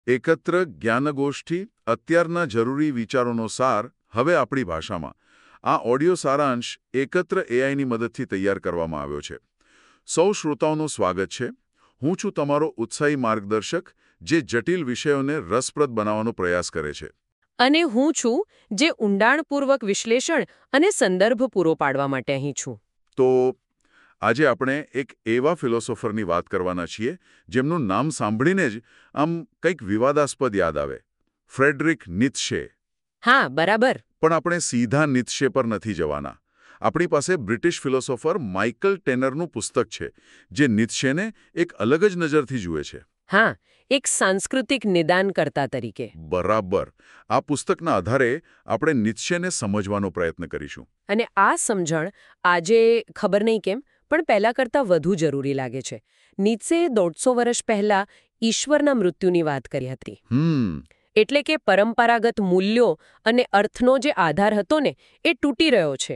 એકત્ર જ્ઞાનગોષ્ઠી અત્યારના જરૂરી વિચારોનો સાર હવે આપણી ભાષામાં. આ ઓડિયો સારાંશ એકત્ર એઆઈની મદદથી તૈયાર કરવામાં આવ્યો છે. સૌ શ્રોતાઓનું સ્વાગત છે. હું છું તમારો ઉત્સાહી માર્ગદર્શક જે જટિલ વિષયોને રસપ્રદ બનાવવાનો પ્રયાસ કરે છે. અને હું છું જે ઊંડાણપૂર્વક વિશ્લેષણ અને સંદર્ભ પૂરો પાડવા માટે અહીં છું. તો આજે આપણે એક એવા ફિલોસોફરની વાત કરવાના છીએ જેમનું નામ સાંભળીને જ આમ કંઈક વિવાદાસ્પદ યાદ આવે. Friedrich Nietzsche. હા, બરાબર. પણ આપણે સીધા નીત્શે પર નથી જવાના. આપણી પાસે બ્રિટિશ ફિલોસોફર માઇકલ ટેનરનું પુસ્તક છે જે નીત્શેને એક અલગ જ નજરથી જુએ છે. હા, એક સાંસ્કૃતિક નિદાનકર્તા તરીકે. બરાબર. આ પુસ્તકના આધારે આપણે નીત્શેને સમજવાનો પ્રયત્ન કરીશું. અને આ સમજણ આજે ખબર નહીં કેમ પણ પહેલા કરતાં વધુ જરૂરી લાગે છે. નીત્શેએ 150 વર્ષ પહેલા ઈશ્વરના મૃત્યુની વાત કરી હતી. એટલે કે પરંપરાગત મૂલ્યો અને અર્થનો જે આધાર હતો ને એ તૂટી રહ્યો છે.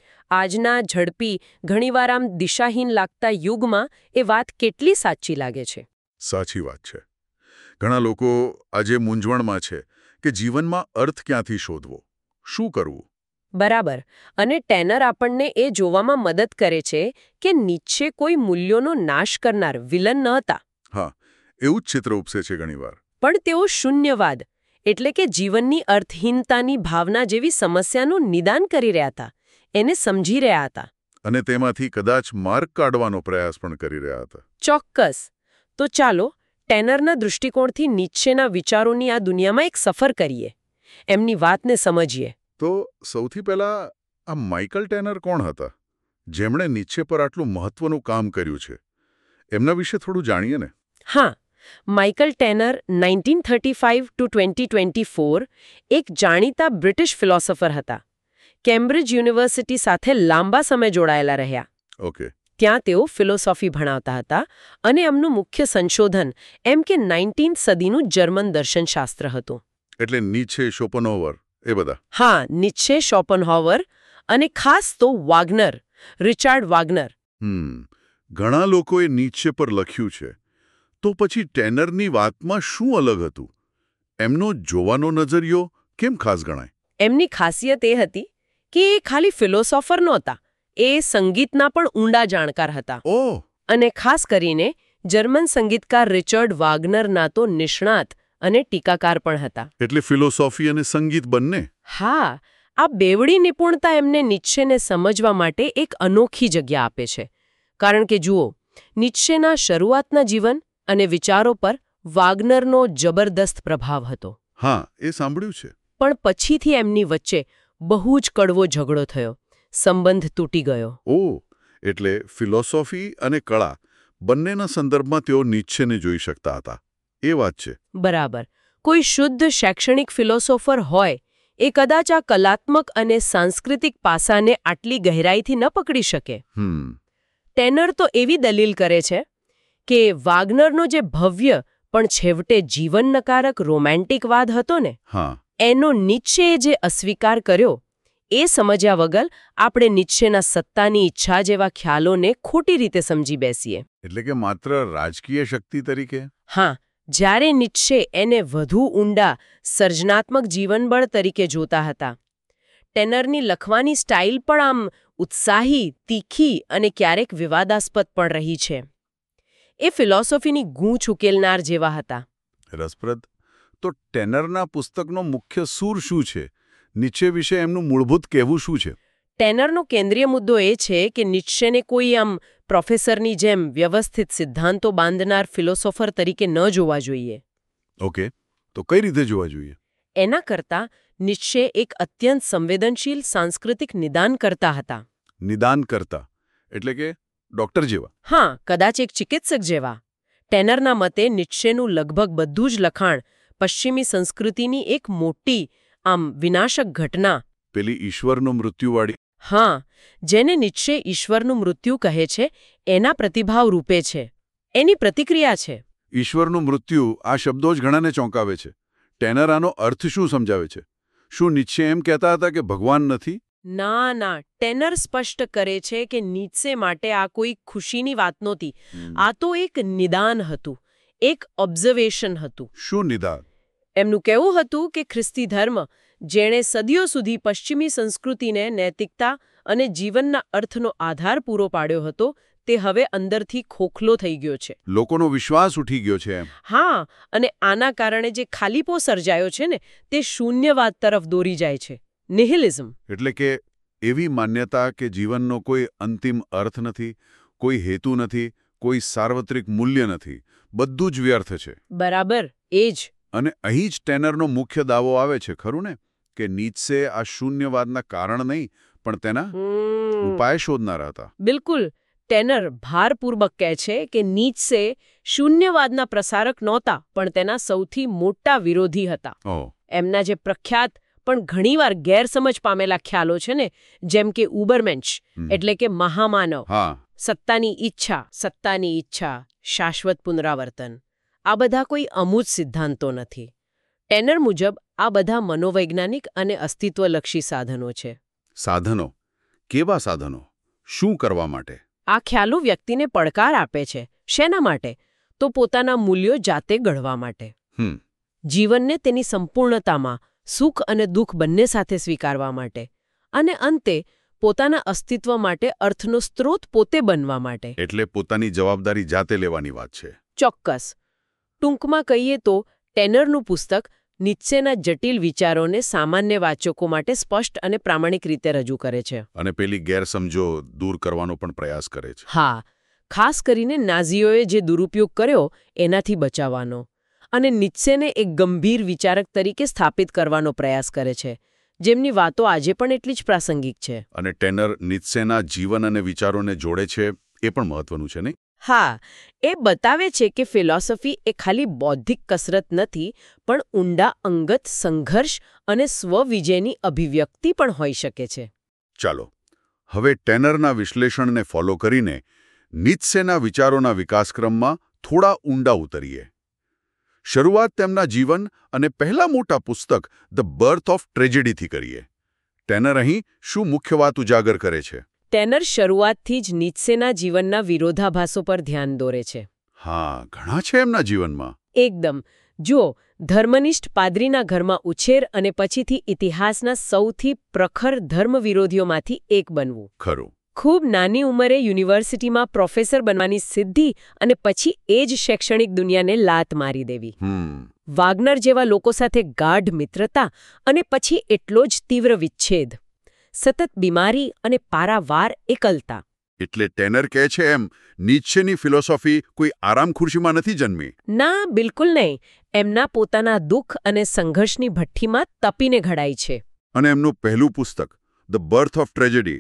આજના ઝડપી, ઘણીવાર આમ દિશાહીન લાગતા યુગમાં એ વાત કેટલી સાચી લાગે છે. સાચી વાત છે. ઘણા લોકો આજે મૂંઝવણમાં છે કે જીવનમાં અર્થ ક્યાંથી શોધવો, શું કરવું. બરાબર. અને ટેનર આપણને એ જોવામાં મદદ કરે છે કે નીત્શે કોઈ મૂલ્યોનો નાશ કરનાર વિલન ન હતા. હા, એવું જ ચિત્ર ઉપસે છે ઘણીવાર. પણ તેઓ શૂન્યવાદ એટલે કે જીવનની અર્થહીનતાની ભાવના જેવી સમસ્યાનું નિદાન કરી રહ્યા હતા, એને સમજી રહ્યા હતા. અને તેમાંથી કદાચ માર્ગ કાઢવાનો પ્રયાસ પણ કરી રહ્યા હતા. ચોક્કસ. તો ચાલો ટેનરના દૃષ્ટિકોણથી નીત્શેના વિચારોની આ દુનિયામાં એક સફર કરીએ, એમની વાતને સમજીએ. તો સૌથી પહેલા આ માઇકલ ટેનર કોણ હતા જેમણે નીત્શે પર આટલું મહત્વનું કામ કર્યું છે? એમના વિશે થોડું જાણીએ ને. હા, માઇકલ ટેનર 1935 to 2024 એક જાણીતા બ્રિટિશ ફિલોસોફર હતા. કેમ્બ્રિજ યુનિવર્સિટી સાથે લાંબા સમય જોડાયેલા રહ્યા. ઓકે. ત્યાં તેઓ ફિલોસોફી ભણાવતા હતા અને એમનું મુખ્ય સંશોધન એમ કે 19th સદીનું જર્મન દર્શનશાસ્ત્ર હતું. એટલે નીત્શે, શોપનહોવર એ બધા. હા, નીત્શે, શોપનહોવર અને ખાસ તો વાગ્નર, રિચાર્ડ વાગ્નર. ઘણા લોકોએ નીત્શે પર લખ્યું છે. તો પછી ટેનરની વાતમાં શું અલગ હતું? એમનો જોવાનો નજરિયો કેમ ખાસ ગણાય? એમની ખાસિયત એ હતી કે એ ખાલી ફિલોસોફર નહોતા, એ સંગીતના પણ ઊંડા જાણકાર હતા. ઓહ! અને ખાસ કરીને જર્મન સંગીતકાર રિચર્ડ વાગ્નરના તો નિષ્ણાત અને ટીકાકાર પણ હતા. એટલે ફિલોસોફી અને સંગીત બંને? હા, આ બેવડી નિપુણતા એમને નીત્શેને સમજવા માટે એક અનોખી જગ્યા આપે છે. કારણ કે જુઓ, નીત્શેના શરૂઆતના જીવન અને વિચારો પર વાગ્નરનો જબરદસ્ત પ્રભાવ હતો. હા, એ સાંભળ્યું છે. પણ પછીથી એમની વચ્ચે બહુ જ કડવો ઝઘડો થયો, સંબંધ તૂટી ગયો. ઓહ! એટલે ફિલોસોફી અને કળા બંનેના સંદર્ભમાં તેઓ નીત્શેને જોઈ શકતા હતા. એ વાત છે. બરાબર. કોઈ શુદ્ધ શૈક્ષણિક ફિલોસોફર હોય એ કદાચ આ કલાત્મક અને સાંસ્કૃતિક પાસાને આટલી ગહેરાઈથી ન પકડી શકે. ટેનર તો એવી દલીલ કરે છે કે વાગ્નરનો જે ભવ્ય પણ છેવટે જીવનનકારક રોમેન્ટિકવાદ હતો ને, એનો નીત્શેએ જે અસ્વીકાર કર્યો, એ સમજ્યા વગર આપણે નીત્શેના સત્તાની ઈચ્છા જેવા ખ્યાલોને ખોટી રીતે સમજી બેસીએ. એટલે કે માત્ર રાજકીય શક્તિ તરીકે? હા, જ્યારે નીત્શે એને વધુ ઊંડા, સર્જનાત્મક જીવનબળ તરીકે જોતા હતા. ટેનરની લખવાની સ્ટાઇલ પણ આમ ઉત્સાહી, તીખી અને ક્યારેક વિવાદાસ્પદ પણ રહી છે. એ ફિલોસોફીની ગૂંચ ઉકેલનાર જેવા હતા. રસપ્રદ. તો ટેનરના પુસ્તકનો મુખ્ય સૂર શું છે? નીત્શે વિશે એમનું મૂળભૂત કહેવું શું છે? ટેનરનો કેન્દ્રીય મુદ્દો એ છે કે નીત્શેને કોઈ આમ પ્રોફેસરની જેમ વ્યવસ્થિત સિદ્ધાંતો બાંધનાર ફિલોસોફર તરીકે ન જોવા જોઈએ. ઓકે, તો કઈ રીતે જોવા જોઈએ? એના કરતાં નીત્શે એક અત્યંત સંવેદનશીલ સાંસ્કૃતિક નિદાનકર્તા હતા. નિદાનકર્તા એટલે કે ડોક્ટર જેવા? હા, કદાચ એક ચિકિત્સક જેવા. ટેનરના મતે નીત્શેનું લગભગ બધું જ લખાણ પશ્ચિમી સંસ્કૃતિની એક મોટી, આમ વિનાશક ઘટના, પેલી ઈશ્વરનું મૃત્યુવાળી. હા, જેને નીત્શે ઈશ્વરનું મૃત્યુ કહે છે, એના પ્રતિભાવ રૂપે છે, એની પ્રતિક્રિયા છે. ઈશ્વરનું મૃત્યુ, આ શબ્દો જ ઘણાને ચોંકાવે છે. ટેનર આનો અર્થ શું સમજાવે છે? શું નીત્શે એમ કહેતા હતા કે ભગવાન નથી? ના ના, ટેનર સ્પષ્ટ કરે છે કે નીત્શે માટે આ કોઈ ખુશીની વાત નહોતી. આ તો એક નિદાન હતું, એક ઓબ્ઝર્વેશન હતું. શું નિદાન? એમનું કહેવું હતું કે ખ્રિસ્તી ધર્મ, જેણે સદીઓ સુધી પશ્ચિમી સંસ્કૃતિને નૈતિકતા અને જીવનના અર્થનો આધાર પૂરો પાડ્યો હતો, તે હવે અંદરથી ખોખલો થઈ ગયો છે. લોકોનો વિશ્વાસ ઉઠી ગયો છે એમ. હા, અને આના કારણે જે ખાલીપો સર્જાયો છે ને, તે શૂન્યવાદ તરફ દોરી જાય છે. નિહિલિઝમ. એટલે કે એવી માન્યતા કે જીવનનો કોઈ અંતિમ અર્થ નથી, કોઈ હેતુ નથી, કોઈ સાર્વત્રિક મૂલ્ય નથી, બધું જ વ્યર્થ છે. બરાબર, એ જ. અને અહીં જ ટેનરનો મુખ્ય દાવો આવે છે, ખરું ને? કે નીત્સે આ શૂન્યવાદના કારણ નહીં, પણ તેના ઉપાય શોધનારા હતા. બિલકુલ. ટેનર ભારપૂર્વક કહે છે કે નીત્સે શૂન્યવાદના પ્રસારક નહોતા, પણ તેના સૌથી મોટા વિરોધી હતા. એમના જે પ્રખ્યાત પણ ઘણીવાર ગેરસમજ પામેલા ખ્યાલો છે ને, જેમ કે ઉબરમેન્શ, એટલે કે મહામાનવ, સત્તાની ઈચ્છા, શાશ્વત પુનરાવર્તન, આ બધા કોઈ અમૂર્ત સિદ્ધાંતો નથી. ટેનર મુજબ આ બધા મનોવૈજ્ઞાનિક અને અસ્તિત્વલક્ષી સાધનો છે. સાધનો? કેવા સાધનો? શું કરવા માટે? આ ખ્યાલો વ્યક્તિને પડકાર આપે છે. શેના માટે? તો પોતાના મૂલ્યો જાતે ઘડવા માટે. જીવનને તેની સંપૂર્ણતામાં સુખ અને દુઃખ બંને સાથે સ્વીકારવા માટે. અને અંતે પોતાના અસ્તિત્વ માટે અર્થનો સ્ત્રોત પોતે બનવા માટે. એટલે પોતાની જવાબદારી જાતે લેવાની વાત છે. ચોક્કસ. ટૂંકમાં કહીએ તો ટેનરનું પુસ્તક નીત્સેના જટિલ વિચારોને સામાન્ય વાચકો માટે સ્પષ્ટ અને પ્રામાણિક રીતે રજૂ કરે છે. અને પેલી ગેરસમજો દૂર કરવાનો પણ પ્રયાસ કરે છે. હા, ખાસ કરીને નાઝીઓએ જે દુરુપયોગ કર્યો એનાથી બચાવવાનો. અને નીત્સેને એક ગંભીર વિચારક તરીકે સ્થાપિત કરવાનો પ્રયાસ કરે છે, જેમની વાતો આજે પણ એટલી જ પ્રાસંગિક છે. અને ટેનર નીત્સેના જીવન અને વિચારોને જોડે છે, એ પણ મહત્વનું છે નહીં? હા, એ બતાવે છે કે ફિલોસોફી એ ખાલી બૌદ્ધિક કસરત નથી, પણ ઊંડા અંગત સંઘર્ષ અને સ્વવિજયની અભિવ્યક્તિ પણ હોઈ શકે છે. ચાલો, હવે ટેનરના વિશ્લેષણને ફોલો કરીને નીત્સેના વિચારોના વિકાસક્રમમાં થોડા ઊંડા ઉતરીએ. શરૂઆત તેમના જીવન અને પહેલા મોટા પુસ્તક ધ બર્થ ઓફ ટ્રેજેડીથી કરીએ. ટેનર અહીં શું મુખ્ય વાત ઉજાગર કરે છે? ટેનર શરૂઆતથી જ નીત્સેના જીવનના વિરોધાભાસો પર ધ્યાન દોરે છે. હા, ઘણા છે એમના જીવનમાં. એકદમ. જુઓ, ધર્મનિષ્ઠ પાદરીના ઘરમાં ઉછેર અને પછીથી ઇતિહાસના સૌથી પ્રખર ધર્મ વિરોધીઓમાંથી એક બનવું. ખરું. ખૂબ નાની ઉંમરે યુનિવર્સિટીમાં પ્રોફેસર બનવાની સિદ્ધિ અને પછી એ જ શૈક્ષણિક દુનિયાને લાત મારી દેવી. વાગ્નર જેવા લોકો સાથે ગાઢ મિત્રતા અને પછી એટલો જ તીવ્ર વિચ્છેદ. સતત બીમારી અને પારાવાર એકલતા. એટલે ટેનર કહે છે એમ નીત્સેની ફિલોસોફી કોઈ આરામ ખુરશીમાં નથી જન્મી. ના, બિલકુલ નહીં. એમના પોતાના દુઃખ અને સંઘર્ષની ભઠ્ઠીમાં તપીને ઘડાઈ છે. અને એમનું પહેલું પુસ્તક ધ બર્થ ઓફ ટ્રેજેડી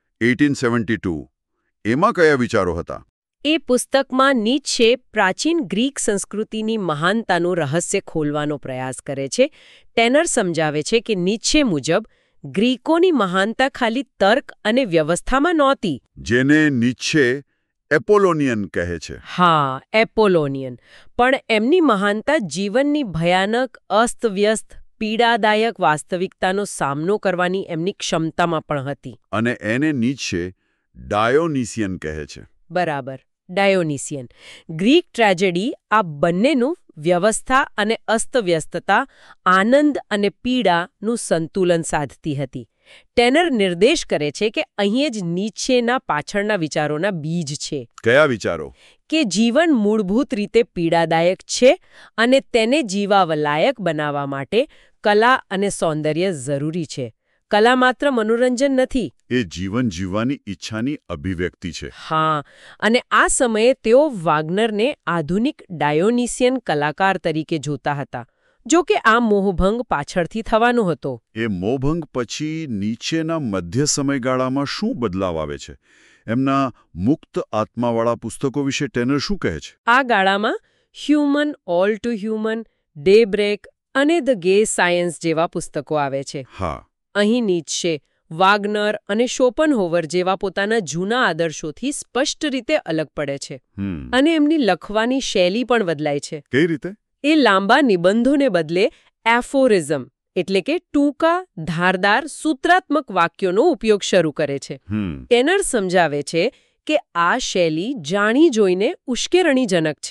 1872, એમાં કયા વિચારો હતા? એ પુસ્તકમાં નીત્સે પ્રાચીન ગ્રીક સંસ્કૃતિની મહાનતાનું રહસ્ય ખોલવાનો પ્રયાસ કરે છે. ટેનર સમજાવે છે કે નીત્સે મુજબ ગ્રીકોની મહાનતા ખાલી તર્ક અને વ્યવસ્થામાં નહોતી, જેને નીત્સે એપોલોનિયન કહે છે. હા, એપોલોનિયન. પણ એમની મહાનતા જીવનની ભયાનક, અસ્તવ્યસ્ત, પીડાદાયક વાસ્તવિકતાનો સામનો કરવાની એમની ક્ષમતામાં પણ હતી. અને એને નીત્સે ડાયોનિસિયન કહે છે. બરાબર, ડાયોનિસિયન. ગ્રીક ટ્રેજેડી આ બંનેનું વ્યવસ્થા અને અસ્તવ્યસ્તતા, આનંદ અને પીડાનું સંતુલન સાધતી હતી. ટેનર નિર્દેશ કરે છે કે અહીં જ નીત્સેના પાછળના વિચારોના બીજ છે. કયા વિચારો? કે જીવન મૂળભૂત રીતે પીડાદાયક છે અને તેને જીવાલાયક બનાવવા માટે કલા અને સૌંદર્ય જરૂરી છે. કલા માત્ર મનોરંજન નથી, એ જીવન જીવવાની ઈચ્છાની અભિવ્યક્તિ છે. હા, અને આ સમયે તેઓ વાગ્નરને આધુનિક ડાયોનિસિયન કલાકાર તરીકે જોતા હતા. જો કે આ મોહભંગ પાછળથી થવાનો હતો. એ મોહભંગ પછી નીત્સેના મધ્ય સમયગાળામાં શું બદલાવ આવે છે? એમના મુક્ત આત્માવાળા પુસ્તકો વિશે ટેનર શું કહે છે? આ ગાળામાં human, all too human, daybreak અને ધ ગે સાયન્સ જેવા પુસ્તકો આવે છે. હા. અહીં નીત્સે વાગ્નર અને શોપનહોવર જેવા પોતાના જૂના આદર્શોથી સ્પષ્ટ રીતે અલગ પડે છે. અને એમની લખવાની શૈલી પણ બદલાય છે. કઈ રીતે? એ લાંબા નિબંધોને બદલે એફોરિઝમ એટલે કે ટૂંકા, ધારદાર, સૂત્રાત્મક વાક્યોનો ઉપયોગ શરૂ કરે છે. ટેનર સમજાવે છે કે આ શૈલી જાણી જોઈને ઉશ્કેરણીજનક છે.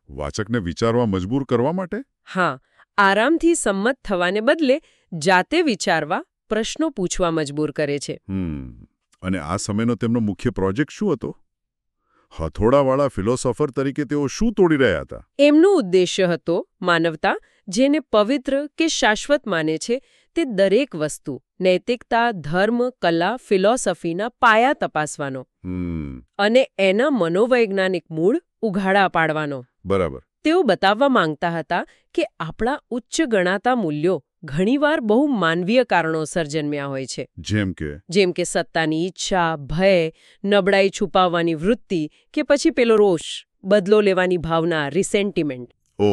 વાચકને વિચારવા મજબૂર કરવા માટે? હા, આરામથી સંમત થવાને બદલે જાતે વિચારવા, પ્રશ્નો પૂછવા મજબૂર કરે છે. અને આ સમયનો તેમનો મુખ્ય પ્રોજેક્ટ શું હતો? હથોડાવાળા ફિલોસોફર તરીકે તેઓ શું તોડી રહ્યા હતા? એમનો ઉદ્દેશ્ય હતો માનવતા, જેને પવિત્ર કે શાશ્વત માને છે, તે દરેક વસ્તુ, નૈતિકતા, ધર્મ, કલા, ફિલોસોફીના પાયા તપાસવાનો અને એના મનોવૈજ્ઞાનિક મૂળ ઉઘાડા પાડવાનો. બરાબર. તેઓ બતાવવા માંગતા હતા કે આપણા ઉચ્ચ ગણાતા મૂલ્યો ઘણીવાર બહુ માનવીય કારણોસર જન્મ્યા હોય છે. જેમ કે સત્તાની ઈચ્છા, ભય, નબળાઈ છુપાવવાની વૃત્તિ કે પછી પેલો રોષ, બદલો લેવાની ભાવના, રિસેન્ટિમેન્ટ.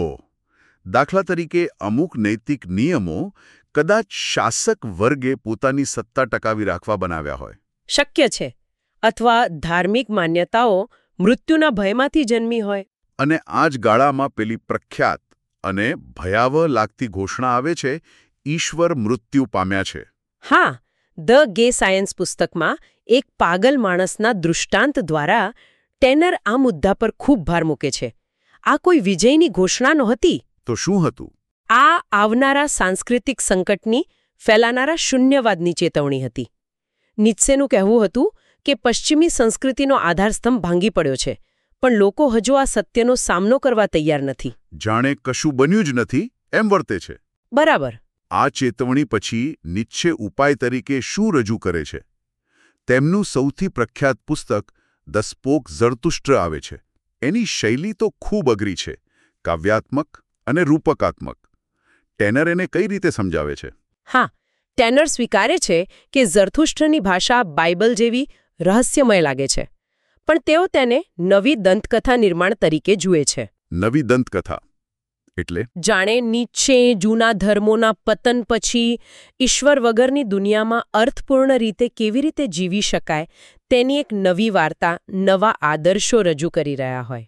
દાખલા તરીકે અમુક નૈતિક નિયમો કદાચ શાસક વર્ગે પોતાની સત્તા ટકાવી રાખવા બનાવ્યા હોય. શક્ય છે. અથવા ધાર્મિક માન્યતાઓ મૃત્યુના ભયમાંથી જન્મી હોય. અને આ જ ગાળામાં પેલી પ્રખ્યાત અને ભયાવહ લાગતી ઘોષણા આવે છે, ઈશ્વર મૃત્યુ પામ્યા છે. હા, ધ ગે સાયન્સ પુસ્તકમાં એક પાગલ માણસના દૃષ્ટાંત દ્વારા ટેનર આ મુદ્દા પર ખૂબ ભાર મૂકે છે. આ કોઈ વિજયની ઘોષણા નહોતી. તો શું હતું? આ આવનારા સાંસ્કૃતિક સંકટની, ફેલાનારા શૂન્યવાદની ચેતવણી હતી. નીત્સેનું કહેવું હતું કે પશ્ચિમી સંસ્કૃતિનો આધારસ્તંભ ભાંગી પડ્યો છે, પણ લોકો હજુ આ સત્યનો સામનો કરવા તૈયાર નથી. જાણે કશું બન્યું જ નથી એમ વર્તે છે. બરાબર. આ ચેતવણી પછી નીત્સે ઉપાય તરીકે શું રજૂ કરે છે? તેમનું સૌથી પ્રખ્યાત પુસ્તક ધ સ્પોક ઝરતુષ્ટ્ર આવે છે. એની શૈલી તો ખૂબ અઘરી છે, કાવ્યાત્મક અને રૂપકાત્મક. ટેનર એને કઈ રીતે સમજાવે છે? હા, ટેનર સ્વીકારે છે કે ઝરતુષ્ટ્રની ભાષા બાઇબલ જેવી રહસ્યમય લાગે છે, પણ તેઓ તેને નવી દંતકથા નિર્માણ તરીકે જુએ છે. નવી દંતકથા એટલે? જાણે નીત્સે જૂના ધર્મોના પતન પછી ઈશ્વર વગરની દુનિયામાં અર્થપૂર્ણ રીતે કેવી રીતે જીવી શકાય તેની એક નવી વાર્તા, નવા આદર્શો રજૂ કરી રહ્યા હોય.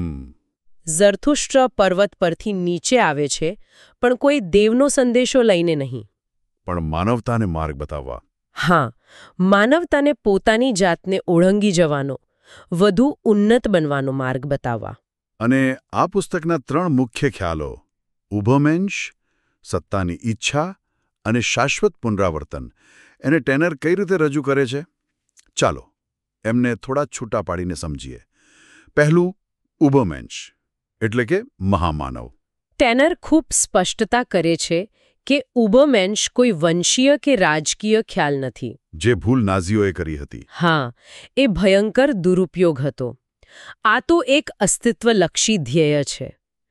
ઝરતુષ્ટ્ર પર્વત પરથી નીચે આવે છે, પણ કોઈ દેવનો સંદેશો લઈને નહીં. પણ માનવતાને માર્ગ બતાવવા. હા, માનવતાને પોતાની જાતને ઓળંગી જવાનો, વધુ ઉન્નત બનવાનો માર્ગ બતાવવા. અને આ પુસ્તકના 3 મુખ્ય ખ્યાલો, ઉભમેન્શ, સત્તાની ઈચ્છા અને શાશ્વત પુનરાવર્તન, એને ટેનર કઈ રીતે રજૂ કરે છે? ચાલો એમને થોડા છૂટા પાડીને સમજીએ. પહેલું, ઉભમેન્શ એટલે કે મહામાનવ. ટેનર ખૂબ સ્પષ્ટતા કરે છે કે ઉભમેન્શ કોઈ વંશીય કે રાજકીય ખ્યાલ નથી. જે ભૂલ નાઝીઓએ કરી હતી. હા, એ ભયંકર દુરુપયોગ હતો. આ તો એક અસ્તિત્વલક્ષી ધ્યેય છે.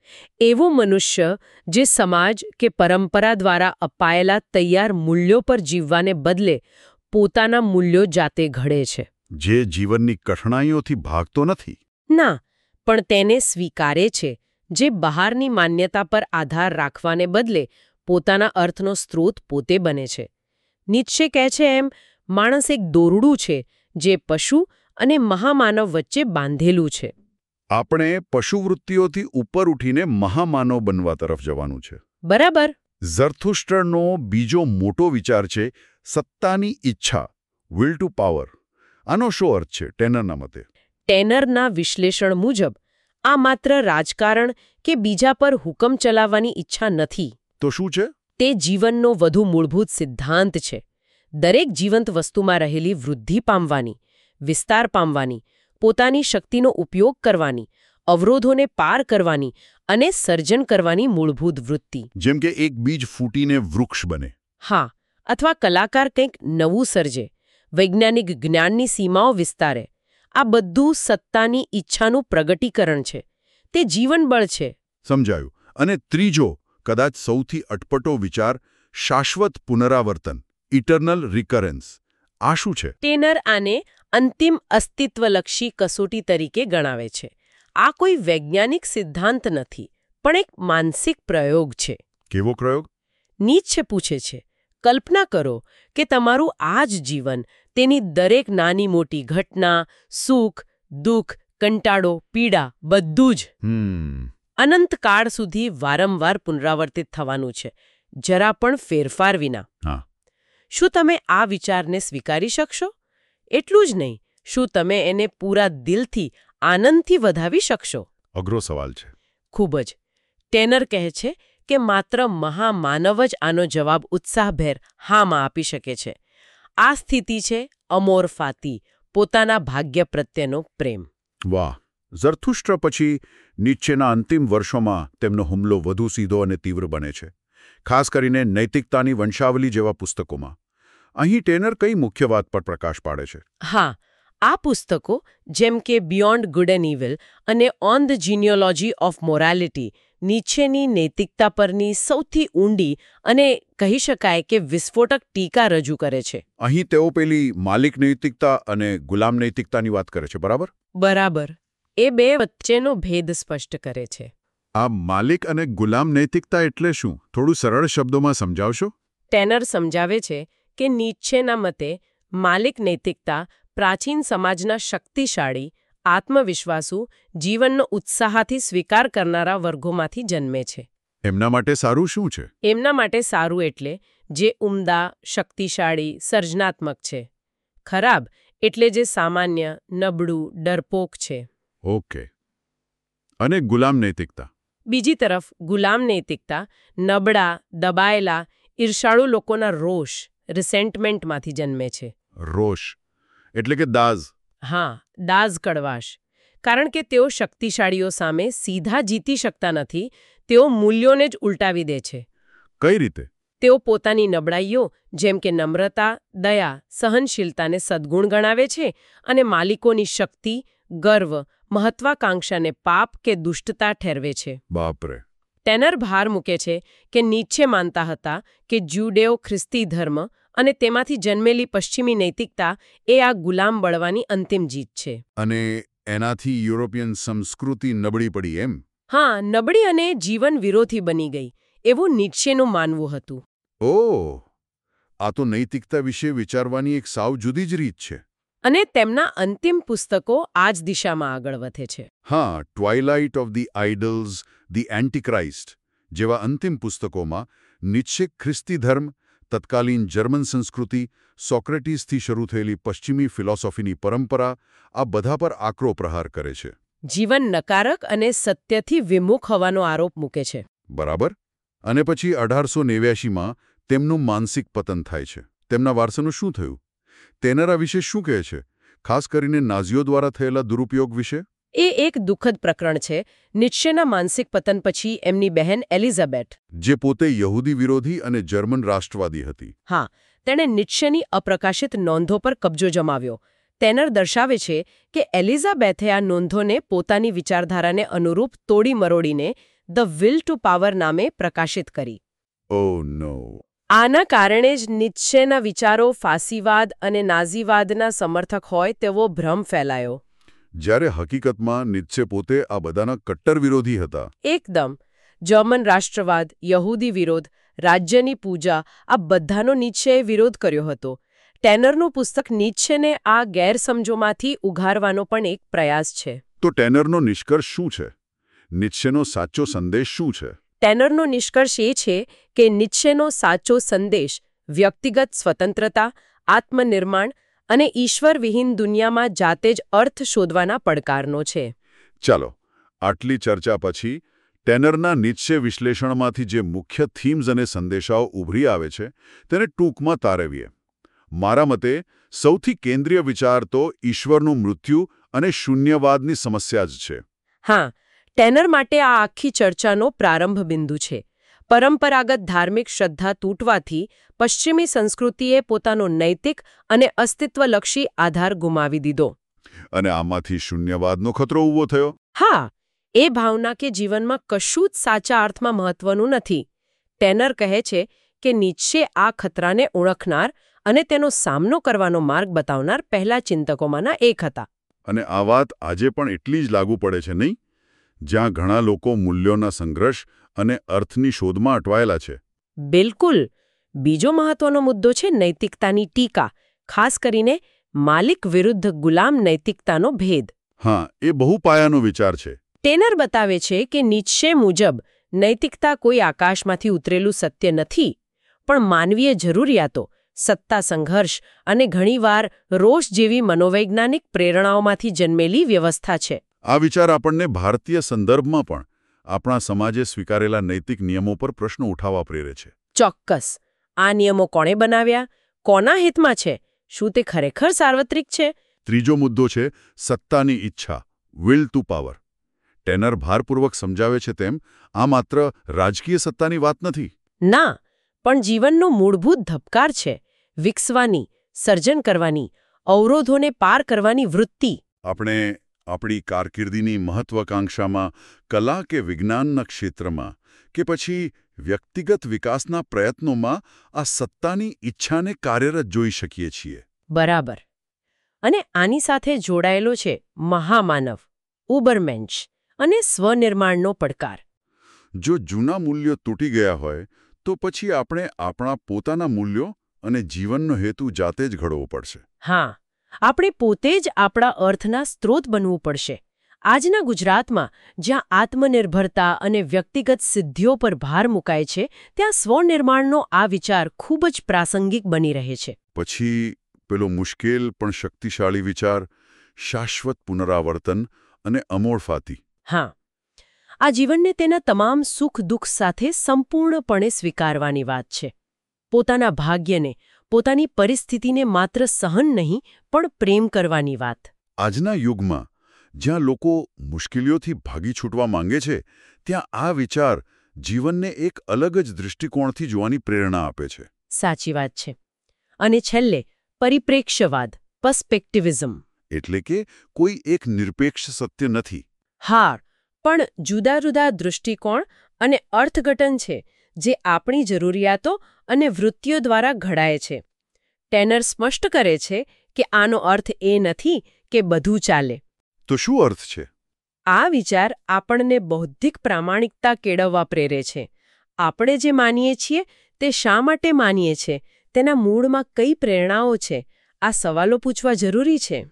એવો મનુષ્ય જે સમાજ કે પરંપરા દ્વારા અપાયેલા તૈયાર મૂલ્યો પર જીવવાને બદલે પોતાના મૂલ્યો જાતે ઘડે છે. જે જીવનની કઠણાઈઓથી ભાગતો નથી. ના, પણ તેને સ્વીકારે છે. જે બહારની માન્યતા પર આધાર રાખવાને બદલે પોતાના અર્થનો સ્ત્રોત પોતે બને છે. નીત્સે કહે છે એમ, માણસ એક દોરડું છે જે પશુ અને મહામાનવ વચ્ચે બાંધેલું છે. આપણે પશુવૃત્તિઓથી ઉપર ઉઠીને મહામાનવ બનવા તરફ જવાનું છે. બરાબર. ઝરતુષ્ટ્રનો બીજો મોટો વિચાર છે સત્તાની ઈચ્છા, વિલ ટુ પાવર. આનો શું અર્થ છે ટેનરના મતે? ટેનરના વિશ્લેષણ મુજબ આ માત્ર રાજકારણ કે બીજા પર હુકમ ચલાવવાની ઈચ્છા નથી. તો શું છે? તે જીવનનો વધુ મૂળભૂત સિદ્ધાંત છે. દરેક જીવંત વસ્તુમાં રહેલી વૃદ્ધિ પામવાની, વિસ્તાર પામવાની, પોતાની શક્તિનો ઉપયોગ કરવાની, અવરોધોને પાર કરવાની અને સર્જન કરવાની મૂળભૂત વૃત્તિ. જેમ કે એક બીજ ફૂટીને વૃક્ષ બને. હા, અથવા કલાકાર કંઈક નવું સર્જે, વૈજ્ઞાનિક જ્ઞાનની સીમાઓ વિસ્તારે. આ બધું સત્તાની ઈચ્છાનું પ્રગટીકરણ છે. તે જીવનબળ છે. સમજાયું. અને ત્રીજો, કદાચ સૌથી અટપટો વિચાર, શાશ્વત પુનરાવર્તન, ઇટર્નલ રિકરન્સ. આ શું છે? ટેનર આને અંતિમ અસ્તિત્વલક્ષી કસોટી તરીકે ગણાવે છે. આ કોઈ વૈજ્ઞાનિક સિદ્ધાંત નથી, પણ એક માનસિક પ્રયોગ છે. કેવો પ્રયોગ? નીત્સે પૂછે છે, કલ્પના કરો કે તમારું આ જ જીવન, તેની દરેક નાની મોટી ઘટના, સુખ, દુઃખ, કંટાળો, પીડા, બધું જ અનંતકાળ સુધી વારંવાર પુનરાવર્તિત થવાનું છે, જરા પણ ફેરફાર વિના. શું તમે આ વિચારને સ્વીકારી શકશો? એટલું જ નહીં, શું તમે એને પૂરા દિલથી, આનંદથી વધાવી શકશો? અઘરો સવાલ છે. ખૂબ જ. ટેનર કહે છે કે માત્ર મહામાનવ જ આનો જવાબ ઉત્સાહભેર હામાં આપી શકે છે. આ સ્થિતિ છે અમોર ફાતી, પોતાના ભાગ્ય પ્રત્યેનો પ્રેમ. વાહ! ઝરથુસ્ટ્ર પછી નીત્શેના અંતિમ વર્ષોમાં તેમનો હુમલો વધુ સીધો અને તીવ્ર બને છે, ખાસ કરીને નૈતિકતાની વંશાવલી જેવા પુસ્તકોમાં. અહીં ટેનર કઈ મુખ્ય વાત પર પ્રકાશ પાડે છે? હા, આ પુસ્તકો જેમ કે બિયોન્ડ ગુડ એન્ડ ઇવિલ અને on the genealogy of morality નીચેની નૈતિકતા પરની સૌથી ઊંડી અને કહી શકાય કે વિસ્ફોટક ટીકા રજૂ કરે છે. અહીં તેઓ પેલી માલિક નૈતિકતા અને ગુલામ નૈતિકતાની વાત કરે છે, બરાબર? બરાબર. એ બે વચ્ચેનો ભેદ સ્પષ્ટ કરે છે. આ માલિક અને ગુલામ નૈતિકતા એટલે શું? થોડું સરળ શબ્દોમાં સમજાવશો? ટેનર સમજાવે છે કે નીત્શેના મતે માલિક નૈતિકતા પ્રાચીન સમાજના શક્તિશાળી, આત્મવિશ્વાસુ, જીવનનો ઉત્સાહથી સ્વીકાર કરનારા વર્ગોમાંથી જન્મે છે. એમના માટે સારું શું છે? એમના માટે સારું એટલે જે ઉમદા, શક્તિશાળી, સર્જનાત્મક છે. ખરાબ એટલે જે સામાન્ય, નબળું, ડરપોક છે. ઓકે. અને ગુલામ નૈતિકતા? બીજી તરફ ગુલામ નૈતિકતા નબળા, દબાયેલા, ઈર્ષાળુ લોકોના રોષ, રિસેન્ટમેન્ટમાંથી જન્મે છે. રોષ એટલે કે દાઝ? હા, દાઝ, કડવાશ. કારણ કે તેઓ શક્તિશાળીઓ સામે સીધા જીતી શકતા નથી, તેઓ મૂલ્યોને જ ઉલટાવી દે છે. કઈ રીતે? તેઓ પોતાની નબળાઈઓ જેમ કે નમ્રતા, દયા, સહનશીલતાને સદ્ગુણ ગણાવે છે અને માલિકોની શક્તિ, ગર્વ, મહત્વાકાંક્ષાને પાપ કે દુષ્ટતા ઠેરવે છે. બાપરે! ટેનર ભાર મૂકે છે કે નીત્શે માનતા હતા કે જ્યુડેઓ ખ્રિસ્તી ધર્મ અને તેમાંથી જન્મેલી પશ્ચિમી નૈતિકતા એ આ ગુલામ બળવાની અંતિમ જીત છે. અને એનાથી યુરોપિયન સંસ્કૃતિ નબળી પડી એમ? હા, નબળી અને જીવન વિરોધી બની ગઈ એવું નીત્શેનું માનવું હતું. ઓહ! આ તો નૈતિકતા વિશે વિચારવાની એક સાવ જુદી જ રીત છે. અને તેમના અંતિમ પુસ્તકો આ જ દિશામાં આગળ વધે છે. હા, twilight of the idols, the antichrist જેવા અંતિમ પુસ્તકોમાં નીત્શે ખ્રિસ્તી ધર્મ, તત્કાલીન જર્મન સંસ્કૃતિ, સોક્રેટીસથી શરૂ થયેલી પશ્ચિમી ફિલોસોફીની પરંપરા, આ બધા પર આકરો પ્રહાર કરે છે. જીવન નકારક અને સત્યથી વિમુખ હોવાનો આરોપ મૂકે છે. બરાબર. અને પછી 1889માં તેમનું માનસિક પતન થાય છે. તેમના વારસાનું શું થયું? ટેનર આ વિશે શું કહે છે? ખાસ કરીને નાઝીઓ દ્વારા થયેલા દુરુપયોગ વિશે? એ એક દુઃખદ પ્રકરણ છે. નીત્શેના માનસિક પતન પછી એમની બહેન એલિઝાબેથ, જે પોતે યહૂદી વિરોધી અને જર્મન રાષ્ટ્રવાદી હતી. હા, તેણે નીત્શેની અપ્રકાશિત નોંધો પર કબજો જમાવ્યો. ટેનર દર્શાવે છે કે એલિઝાબેથે આ નોંધોને પોતાની વિચારધારાને અનુરૂપ તોડી મરોડીને ધ વિલ ટુ પાવર નામે પ્રકાશિત કરી. ઓહ નો! આના કારણે જ નીત્શેના વિચારો ફાસીવાદ અને નાઝીવાદના સમર્થક હોય તેવો ભ્રમ ફેલાયો. જ્યારે હકીકતમાં નીત્શે પોતે આ બધાના કટ્ટર વિરોધી હતા. એકદમ. જર્મન રાષ્ટ્રવાદ, યહૂદી વિરોધ, રાજ્યની પૂજા, આ બધાનો નીત્શેએ વિરોધ કર્યો હતો. ટેનરનું પુસ્તક નીત્શેને આ ગેરસમજોમાંથી ઉઘારવાનો પણ એક પ્રયાસ છે. તો ટેનરનો નિષ્કર્ષ શું છે? નીત્શેનો સાચો સંદેશ શું છે? ટેનરનો નિષ્કર્ષ એ છે કે નીત્શેનો સાચો સંદેશ વ્યક્તિગત સ્વતંત્રતા, આત્મનિર્માણ અને ઈશ્વરવિહીન દુનિયામાં જાતે જ અર્થ શોધવાના પડકારનો છે. ચાલો, આટલી ચર્ચા પછી ટેનરના નીત્શે વિશ્લેષણમાંથી જે મુખ્ય થીમ્સ અને સંદેશાઓ ઉભરી આવે છે તેને ટૂંકમાં તારવીએ. મારા મતે સૌથી કેન્દ્રીય વિચાર તો ઈશ્વરનું મૃત્યુ અને શૂન્યવાદની સમસ્યા જ છે. હા, ટેનર માટે આ આખી ચર્ચાનો પ્રારંભ બિંદુ છે. પરંપરાગત ધાર્મિક શ્રદ્ધા તૂટવાથી પશ્ચિમી સંસ્કૃતિએ પોતાનો નૈતિક અને અસ્તિત્વલક્ષી આધાર ગુમાવી દીધો. અને આમાંથી શૂન્યવાદનો ખતરો ઊભો થયો. હા, એ ભાવના કે જીવનમાં કશું જ સાચા અર્થમાં મહત્વનું નથી. ટેનર કહે છે કે નીત્શે આ ખતરાને ઓળખનાર અને તેનો સામનો કરવાનો માર્ગ બતાવનાર પહેલા ચિંતકોમાંના એક હતા. અને આ વાત આજે પણ એટલી જ લાગુ પડે છે, નહીં? જ્યાં ઘણા લોકો મૂલ્યોના સંઘર્ષ અને અર્થની શોધમાં અટવાયેલા છે. બિલકુલ. બીજો મહત્વનો મુદ્દો છે નૈતિકતાની ટીકા, ખાસ કરીને માલિક વિરુદ્ધ ગુલામ નૈતિકતાનો ભેદ. હા, એ બહુ પાયાનો વિચાર છે. ટેનર બતાવે છે કે નીત્શે મુજબ નૈતિકતા કોઈ આકાશમાંથી ઉતરેલું સત્ય નથી, પણ માનવીય જરૂરિયાતો, સત્તા સંઘર્ષ અને ઘણીવાર રોષ જેવી મનોવૈજ્ઞાનિક પ્રેરણાઓમાંથી જન્મેલી વ્યવસ્થા છે. આ વિચાર આપણને ભારતીય સંદર્ભમાં પણ આપણા સમાજે સ્વીકારેલા નૈતિક નિયમો પર પ્રશ્ન ઉઠાવવા પ્રેરે છે. ચોક્કસ. આ નિયમો કોણે બનાવ્યા? કોના હિતમાં છે? શું તે ખરેખર સાર્વત્રિક છે? ત્રીજો મુદ્દો છે સત્તાની ઈચ્છા, વિલ ટુ પાવર. ટેનર ભારપૂર્વક સમજાવે છે તેમ આ માત્ર રાજકીય સત્તાની વાત નથી. ના, પણ જીવનનો મૂળભૂત ધબકાર છે. વિકસવાની, સર્જન કરવાની, અવરોધોને પાર કરવાની વૃત્તિ. આપણે આપણી કારકિર્દીની મહત્વાકાંક્ષામાં કલા કે વિજ્ઞાનના ક્ષેત્રમાં કે પછી વ્યક્તિગત વિકાસના પ્રયત્નોમાં આ સત્તાની ઈચ્છાને કાર્યરત જોઈ શકીએ છીએ. બરાબર. અને આની સાથે જોડાયેલો છે મહામાનવ, ઉબરમેન્શ અને સ્વનિર્માણનો પડકાર. જો જૂના મૂલ્યો તૂટી ગયા હોય તો પછી આપણે આપણા પોતાના મૂલ્યો અને જીવનનો હેતુ જાતે જ ઘડવો પડશે. હા, આપણે પોતે જ આપણા અર્થના સ્ત્રોત બનવું પડશે. આજના ગુજરાતમાં જ્યાં આત્મનિર્ભરતા અને વ્યક્તિગત સિદ્ધિઓ પર ભાર મુકાય છે, ત્યાં સ્વનિર્માણનો આ વિચાર ખૂબ જ પ્રાસંગિક બની રહે છે. પછી પેલો મુશ્કેલ પણ શક્તિશાળી વિચાર, શાશ્વત પુનરાવર્તન અને અમોળ ફાતી. હા, આ જીવનને તેના તમામ સુખ દુઃખ સાથે સંપૂર્ણપણે સ્વીકારવાની વાત છે. પોતાના ભાગ્યને, પોતાની પરિસ્થિતિને માત્ર સહન નહીં પણ પ્રેમ કરવાની વાત. આજના યુગમાં જ્યાં લોકો મુશ્કેલીઓથી ભાગી છૂટવા માંગે છે, ત્યાં આ વિચાર જીવનને એક અલગ જ દૃષ્ટિકોણથી જોવાની પ્રેરણા આપે છે. સાચી વાત છે. અને છેલ્લે પરિપ્રેક્ષ્યવાદ, પર્સ્પેક્ટિવિઝમ. એટલે કે કોઈ એક નિરપેક્ષ સત્ય નથી. હા, પણ જુદા જુદા દૃષ્ટિકોણ અને અર્થઘટન છે જે આપણી જરૂરિયાતો અને વૃત્તિઓ દ્વારા ઘડાય છે. ટેનર સ્પષ્ટ કરે છે કે આનો અર્થ એ નથી કે બધું ચાલે. તો શું અર્થ છે? આ વિચાર આપણને બૌદ્ધિક પ્રામાણિકતા કેળવવા પ્રેરે છે. આપણે જે માનીએ છીએ તે શા માટે માનીએ છીએ, તેના મૂળમાં કઈ પ્રેરણાઓ છે, આ સવાલો પૂછવા જરૂરી છે.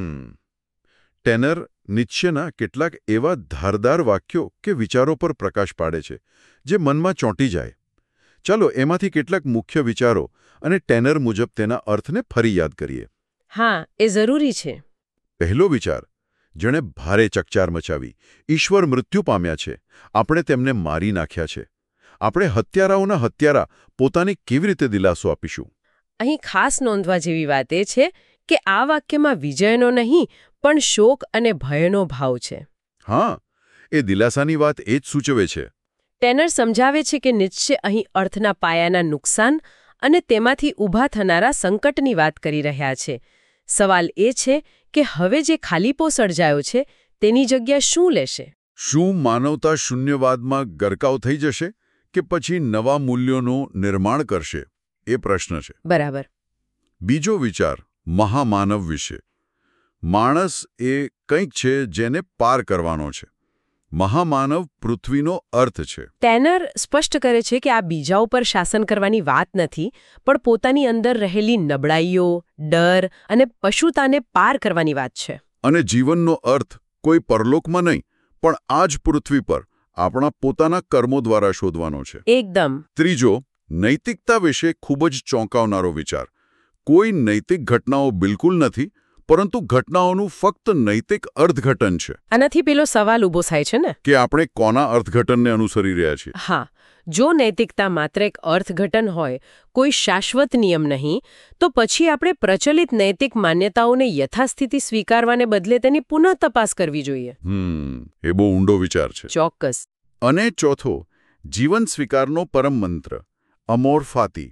ટેનર નીત્શેના કેટલાક એવા ધારદાર વાક્યો કે વિચારો પર પ્રકાશ પાડે છે જે મનમાં ચોંટી જાય. ચાલો એમાંથી કેટલાક મુખ્ય વિચારો અને ટેનર મુજબ તેના અર્થને ફરી યાદ કરીએ. હા, એ જરૂરી છે. પહેલો વિચાર, જેણે ભારે ચકચાર મચાવી, ઈશ્વર મૃત્યુ પામ્યા છે, આપણે તેમને મારી નાખ્યા છે. આપણે હત્યારાઓના હત્યારા પોતાને કેવી રીતે દિલાસો આપીશું? અહીં ખાસ નોંધવા જેવી વાત એ છે કે આ વાક્યમાં વિજયનો નહીં પણ શોક અને ભયનો ભાવ છે. હા, એ દિલાસાની વાત એ જ સૂચવે છે. ટેનર સમજાવે છે કે નીત્શે અહીં અર્થના પાયાના નુકસાન અને તેમાંથી ઊભા થનારા સંકટની વાત કરી રહ્યા છે. સવાલ એ છે કે હવે જે ખાલીપો સર્જાયો છે તેની જગ્યા શું લેશે? શું માનવતા શૂન્યવાદમાં ગરકાવ થઈ જશે કે પછી નવા મૂલ્યોનું નિર્માણ કરશે? એ પ્રશ્ન છે. બરાબર. બીજો વિચાર, મહામાનવ વિશે. માણસ એ કંઈક છે જેને પાર કરવાનો છે. મહામાનવ પૃથ્વીનો અર્થ છે. ટેનર સ્પષ્ટ કરે છે કે આ બીજા ઉપર શાસન કરવાની વાત નથી, પણ પોતાની અંદર રહેલી નબળાઈઓ, ડર અને પશુતાને પાર કરવાની વાત છે. અને જીવનનો અર્થ કોઈ પરલોકમાં નહીં, પણ આ જ પૃથ્વી પર આપણા પોતાના કર્મો દ્વારા શોધવાનો છે. એકદમ. ત્રીજો, નૈતિકતા વિશે ખૂબ જ ચોંકાવનારો વિચાર. કોઈ નૈતિક ઘટનાઓ બિલકુલ નથી, પરંતુ ઘટનાઓનું ફક્ત નૈતિક અર્થઘટન છે. આનાથી પેલો સવાલ ઊભો થાય છે ને કે આપણે કોના અર્થઘટનને અનુસરી રહ્યા છીએ? હા, જો નૈતિકતા માત્ર એક અર્થઘટન હોય, કોઈ શાશ્વત નિયમ નહીં, તો પછી આપણે પ્રચલિત નૈતિક માન્યતાઓને યથાસ્થિતિ સ્વીકારવાને બદલે તેની પુનઃ તપાસ કરવી જોઈએ. એ બહુ ઊંડો વિચાર છે. ચોક્કસ. અને ચોથો, જીવન સ્વીકારનો પરમ મંત્ર, અમોર ફાતી.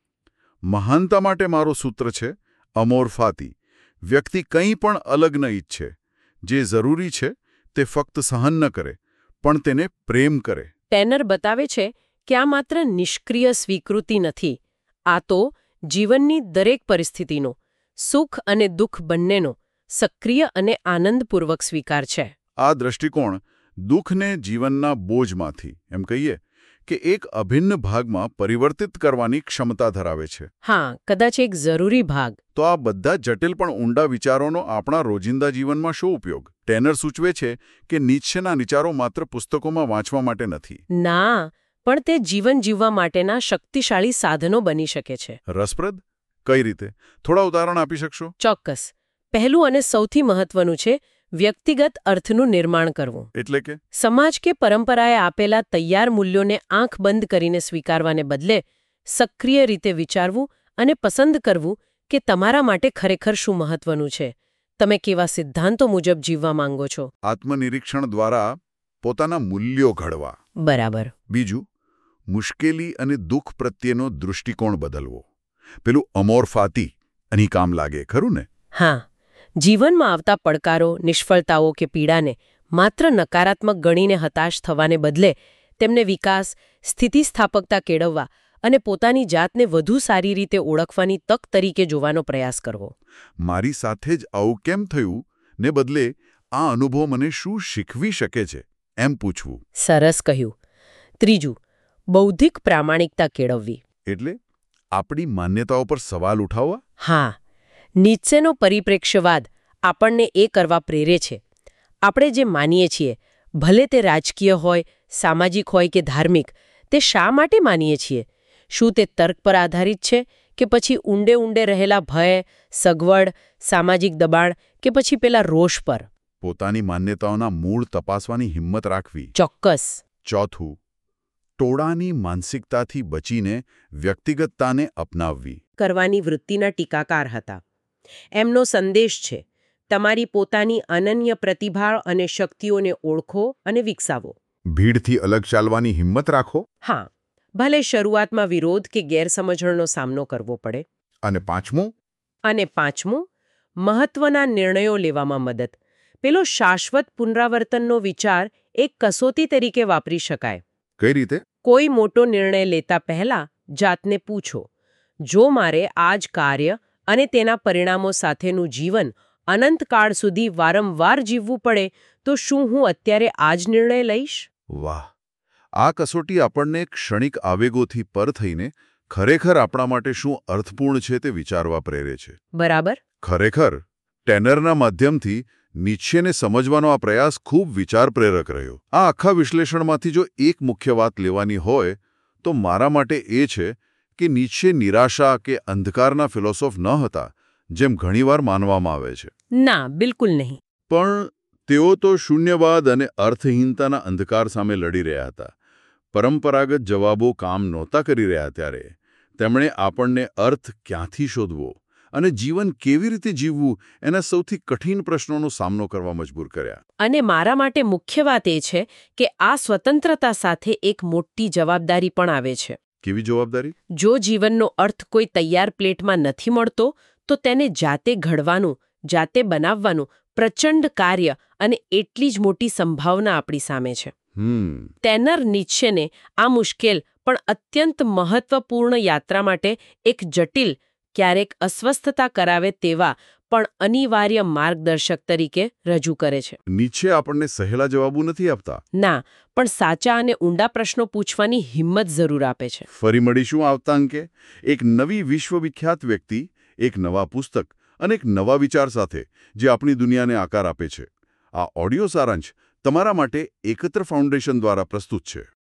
મહાનતા માટે મારો સૂત્ર છે અમોર ફાતી. વ્યક્તિ કંઈ પણ અલગ ન ઈચ્છે. જે જરૂરી છે તે ફક્ત સહન ન કરે, પણ તેને પ્રેમ કરે. ટેનર બતાવે છે કે આ માત્ર નિષ્ક્રિય સ્વીકૃતિ નથી. આ તો જીવનની દરેક પરિસ્થિતિનો, સુખ અને દુઃખ બંનેનો સક્રિય અને આનંદપૂર્વક સ્વીકાર છે. આ દ્રષ્ટિકોણ દુઃખને જીવનના બોજમાંથી, એમ કહીએ કે એક અભિન્ન ભાગમાં પરિવર્તિત કરવાની ક્ષમતા ધરાવે છે. હા, કદાચ એક જરૂરી ભાગ. તો આ બધા જટિલ પણ ઊંડા વિચારોનો આપણા રોજિંદા જીવનમાં શું ઉપયોગ? ટેનર સૂચવે છે કે નીત્શેના વિચારો માત્ર પુસ્તકોમાં વાંચવા માટે નથી. ના, પણ તે જીવન જીવવા માટેના શક્તિશાળી સાધનો બની શકે છે. રસપ્રદ? કઈ રીતે? થોડા ઉદાહરણ આપી શકશો? ચોક્કસ. પહેલું અને સૌથી મહત્વનું છે વ્યક્તિગત અર્થનું નિર્માણ કરવું. એટલે કે સમાજ કે પરંપરાએ આપેલા તૈયાર મૂલ્યોને આંખ બંધ કરીને સ્વીકારવાને બદલે સક્રિય રીતે વિચારવું અને પસંદ કરવું કે તમારા માટે ખરેખર શું મહત્વનું છે, તમે કેવા સિદ્ધાંતો મુજબ જીવવા માંગો છો. આત્મનિરીક્ષણ દ્વારા પોતાના મૂલ્યો ઘડવા. બરાબર. બીજું, મુશ્કેલી અને દુઃખ પ્રત્યેનો દૃષ્ટિકોણ બદલવો. પેલું અમોર ફાતી અહીં કામ લાગે, ખરું ને? હા, જીવનમાં આવતા પડકારો, નિષ્ફળતાઓ કે પીડાને માત્ર નકારાત્મક ગણીને હતાશ થવાને બદલે તેમને વિકાસ, સ્થિતિસ્થાપકતા કેળવવા અને પોતાની જાતને વધુ સારી રીતે ઓળખવાની તક તરીકે જોવાનો પ્રયાસ કરવો. મારી સાથે જ આવું કેમ થયું ને બદલે આ અનુભવ મને શું શીખવી શકે છે એમ પૂછવું. સરસ કહ્યું. ત્રીજું, બૌદ્ધિક પ્રામાણિકતા કેળવવી. એટલે આપણી માન્યતાઓ પર સવાલ ઉઠાવવા. હા, નીત્સેનો પરિપ્રેક્ષ્યવાદ આપણને એ કરવા પ્રેરે છે. આપણે જે માનીએ છીએ, ભલે તે રાજકીય હોય, સામાજિક હોય કે ધાર્મિક, તે શા માટે માનીએ છીએ? શું તે તર્ક પર આધારિત છે કે પછી ઊંડે ઊંડે રહેલા ભય, સગવડ, સામાજિક દબાણ કે પછી પેલા રોષ પર? પોતાની માન્યતાઓના મૂળ તપાસવાની હિંમત રાખવી. ચોક્કસ. ચોથું, ટોળાની માનસિકતાથી બચીને વ્યક્તિગતતાને અપનાવવી. કરવાની વૃત્તિના ટીકાકાર હતા. એમનો સંદેશ છે, તમારી પોતાની અનન્ય પ્રતિભા અને શક્તિઓને ઓળખો અને વિકસાવો. ભીડથી અલગ ચાલવાની હિંમત રાખો. હા, ભલે શરૂઆતમાં વિરોધ કે ગેરસમજણનો સામનો કરવો પડે. અને પાંચમું, મહત્વના નિર્ણયો લેવામાં મદદ. પેલો શાશ્વત પુનરાવર્તનનો વિચાર એક કસોટી તરીકે વાપરી શકાય. કઈ રીતે? કોઈ મોટો નિર્ણય લેતા પહેલા જાતને પૂછો, જો મારે આ જ કાર્ય અને તેના પરિણામો સાથેનું જીવન અનંતકાળ સુધી વારંવાર જીવવું પડે તો શું હું અત્યારે આ જ નિર્ણય લઈશ? વાહ! આ કસોટી આપણને ક્ષણિક આવેગોથી પર થઈને ખરેખર આપણા માટે શું અર્થપૂર્ણ છે તે વિચારવા પ્રેરે છે. બરાબર. ખરેખર ટેનરના માધ્યમથી નીત્સેને સમજવાનો આ પ્રયાસ ખૂબ વિચાર પ્રેરક રહ્યો. આ આખા વિશ્લેષણમાંથી જો એક મુખ્ય વાત લેવાની હોય તો મારા માટે એ છે કે નીત્સે નિરાશા કે અંધકારના ફિલોસોફ ન હતા, જેમ ઘણીવાર માનવામાં આવે છે. ના, બિલકુલ નહીં. પણ તેઓ તો શૂન્યવાદ અને અર્થહીનતાના અંધકાર સામે લડી રહ્યા હતા. પરંપરાગત જવાબો કામ નહોતા કરી રહ્યા ત્યારે તેમણે આપણને અર્થ ક્યાંથી શોધવો અને જીવન કેવી રીતે જીવવું એના સૌથી કઠિન પ્રશ્નોનો સામનો કરવા મજબૂર કર્યા. અને મારા માટે મુખ્ય વાત એ છે કે આ સ્વતંત્રતા સાથે એક મોટી જવાબદારી પણ આવે છે. કેવી જવાબદારી? જો જીવનનો અર્થ કોઈ તૈયાર પ્લેટમાં નથી મળતો તો તેને જાતે ઘડવાનું, જાતે બનાવવાનું પ્રચંડ કાર્ય અને એટલી જ મોટી સંભાવના આપણી સામે છે. ટેનર નીત્સેને આ મુશ્કેલ પણ અત્યંત મહત્વપૂર્ણ યાત્રા માટે એક જટિલ, ક્યારેક અસ્વસ્થતા કરાવે તેવા પણ અનિવાર્ય માર્ગદર્શક તરીકે રજૂ કરે છે. નીત્સે આપણને સહેલા જવાબો નથી આપતા. ના, પણ સાચા અને ઊંડા પ્રશ્નો પૂછવાની હિંમત જરૂર આપે છે. ફરી મળીશું આવતા અંકે એક નવી વિશ્વવિખ્યાત વ્યક્તિ, એક નવા પુસ્તક અને એક નવા વિચાર સાથે જે આપણી દુનિયાને આકાર આપે છે. આ ઓડિયો સારાંશ તમારા માટે એકત્ર ફાઉન્ડેશન દ્વારા પ્રસ્તુત છે.